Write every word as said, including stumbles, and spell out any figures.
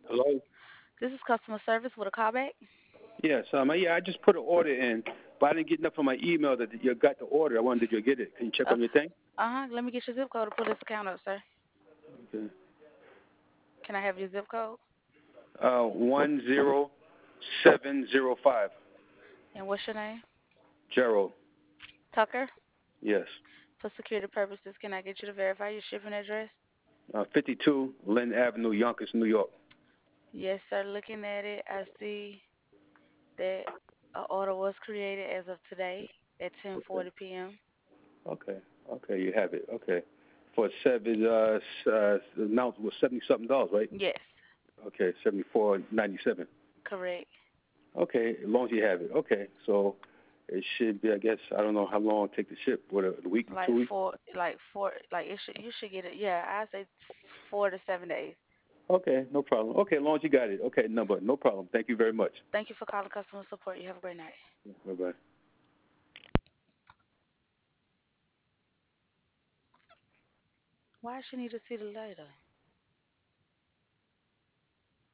Hello? This is customer service with a callback. Yes, um, yeah, I just put an order in, but I didn't get enough on my email that you got the order. I wondered, did you get it? Can you check Uh on your thing? huh. Let me get your zip code to pull this account up, sir. Okay. Can I have your zip code? Uh, one zero seven zero five. And what's your name? Gerald. Tucker. Yes. For security purposes, can I get you to verify your shipping address? Uh, fifty-two Lynn Avenue, Yonkers, New York. Yes, sir. Looking at it, I see that an order was created as of today at Okay. ten forty p m Okay. Okay. You have it. Okay. For seven, uh, s- uh, the amount was seventy something dollars, right? Yes, Okay, seventy four ninety seven. correct. Okay, as long as you have it. Okay, so it should be. I guess I don't know how long it take to ship. What a week, Like two weeks? four, like four, like it should you should get it. Yeah, I say four to seven days. Okay, no problem. Okay, as long as you got it. Okay, no, but no problem. Thank you very much. Thank you for calling customer support. You have a great night. Bye bye. Why she need to see the later?